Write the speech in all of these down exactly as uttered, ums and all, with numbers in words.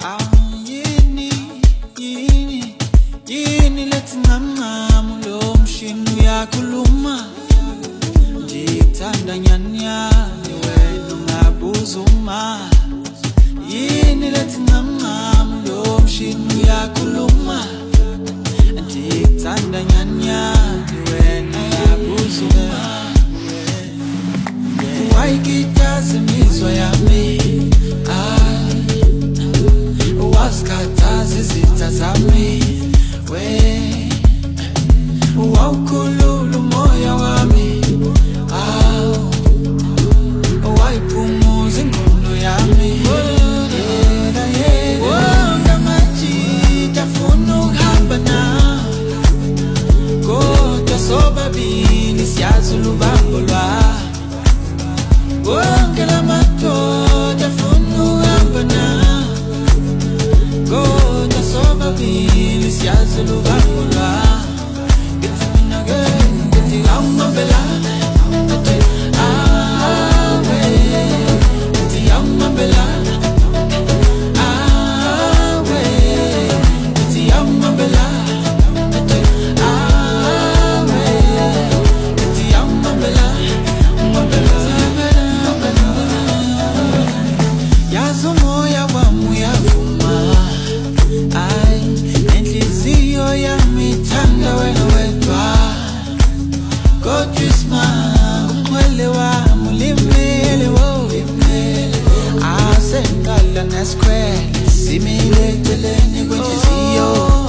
yini yini yini lethi ngamncamo lo mshini uyakhuluma ndikuthanda nyanyani wena ungabuza uma yini lethi ngamncamo lo mshini uyakhuluma ndikuthanda nyanyani wena ungabuza uma wayikitaza imizwa yami wasikhathaza izitha zami we wawukhulula umoya wami awu wayiphumuza ingqondo yami yena yena ngamajita afuna ukuhamba nawe kodwa sobabili siyazi ulubambo lwami wonke lamadoda afuna ukuhamba nawe kodwa sobabili siyazi ulubambo lwami ngithi mina ke ngithi awumambela athi awe ngithi awumambela awe ngithi awumambela athi awe ngithi awumambela umambela yazi umoya wami uyavuma ay enhliziyo yami ithanda wena wedwa kodwa isima umwele wami ulimele wo asengiqala nesikhwele simile eceleni kwenhliziyo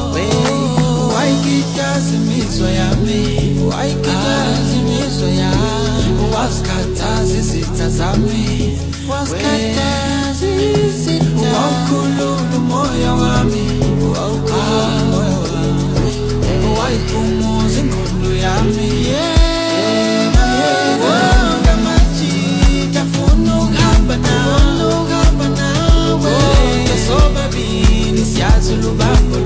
wayikitaza imizwa yami wayikitaza imizwa yami wasikhathaza izitha zami wasikhathaza izitha wawukhulula umoya wami wawukhulula umoya wami wayiphumuza ingqondo yami yena yena ngamajita afuna ukuhamba nawe ukuhamba nawe kodwa sobabili siyazi ulubambo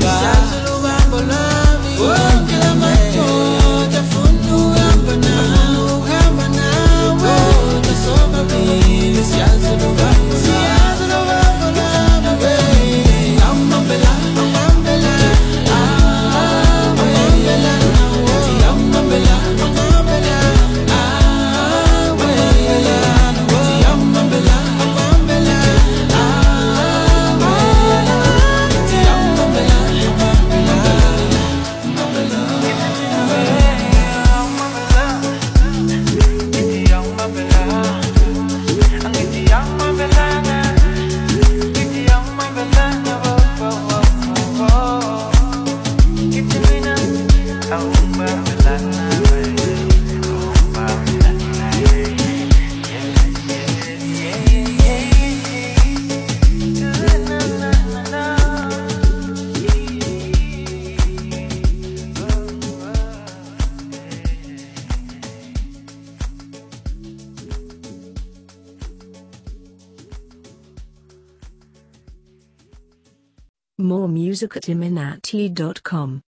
lwami wonke lamadoda afuna ukuhamba nawe ukuhamba nawe kodwa sobabili siyazi ulubambo siyazi ulubambo lwami awumambela awumambela awumambela ngithi awumambela awumambela awumambela ngithi awumambela awumambela awumambela ngithi awumambela More music at iminati dot com.